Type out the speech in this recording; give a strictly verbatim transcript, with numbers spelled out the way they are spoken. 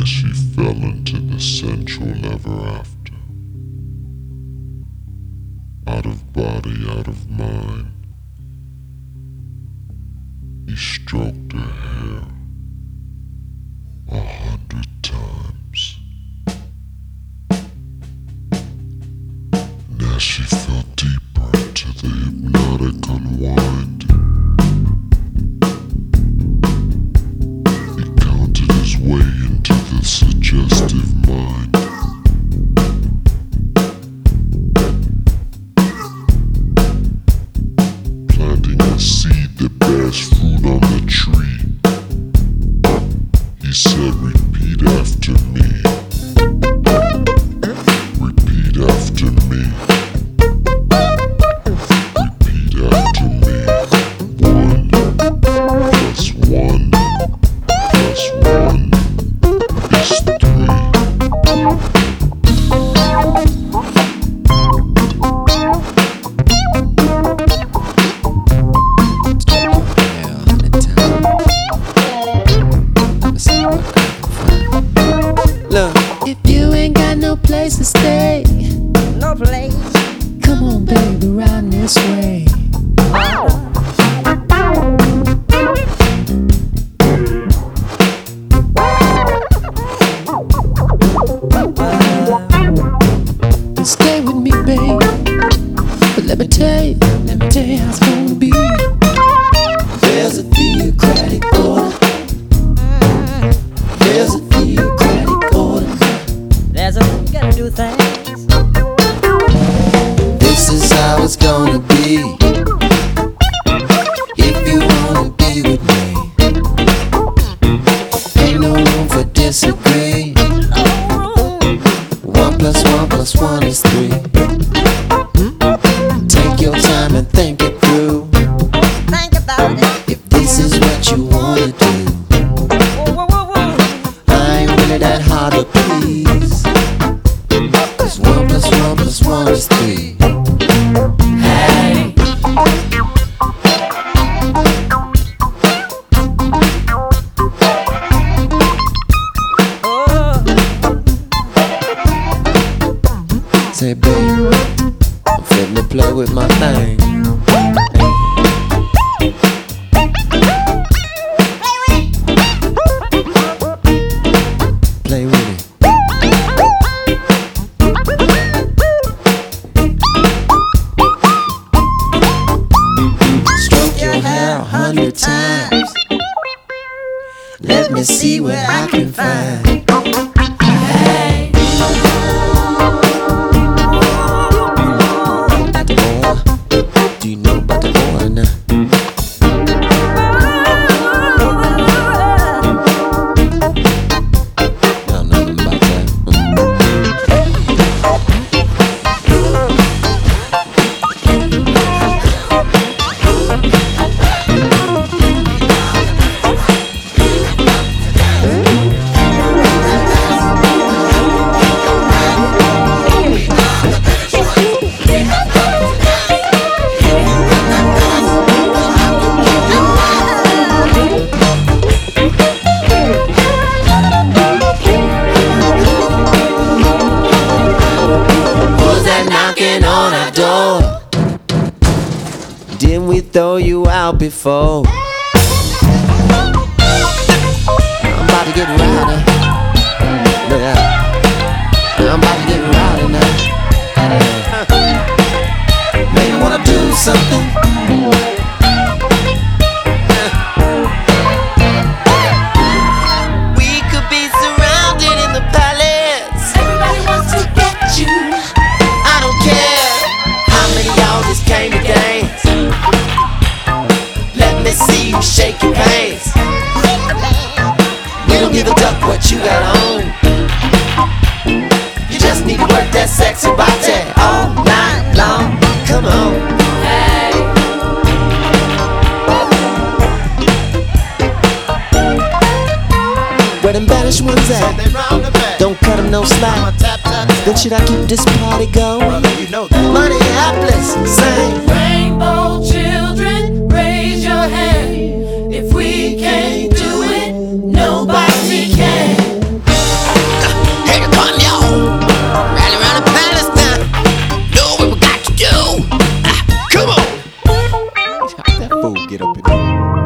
she fell into the sensual ever after. Out of body, out of mind, he stroked her hair a hundred times. And as she fell deeper into the hypnotic unwind, he counted his way into the suggestive mind. Planting a seed that bears fruit on the tree. He said, repeat after me. Repeat after me. Repeat after me. One plus one plus one is three. Look, if you ain't got no place to stay, No place. come on, baby, round this way. Stay with me, babe. But let me tell you, let me tell you how it's gonna be. There's a theocratic order. There's a theocratic order. There's a way you gotta do things. This is how it's gonna be. If you wanna be with me, ain't no room for disagree. One plus one plus one is three. Take your time and think it through. Think about it. If this is what you wanna do, Whoa, whoa, whoa, whoa. I ain't really that hard to please. Cause one plus one plus one is three. Hey. Oh, Say, babe, I'm finna play with my thing. Play with it. Stroke your hair a hundred times. Let me see what I can find. Hey. Do you know about the order now? I don't know nothing about that. Who's that knocking on our door? Didn't we throw you out before? I'm about to get rowdy. Yeah. I'm about to get rowdy now. Maybe wanna do something. We could be surrounded in the palace. Everybody wants to get you. I don't care how many y'all just came to dance. Let me see you shake your pants. We don't give a duck what you got on. You just need to work that sexy body all night long. Come on. Hey. Where them baddest ones at? Don't cut them no slack. Then should I keep this party going? Money helpless, sing. Rainbow children, raise your hand. If we can't do it, nobody can. fool, get up in here.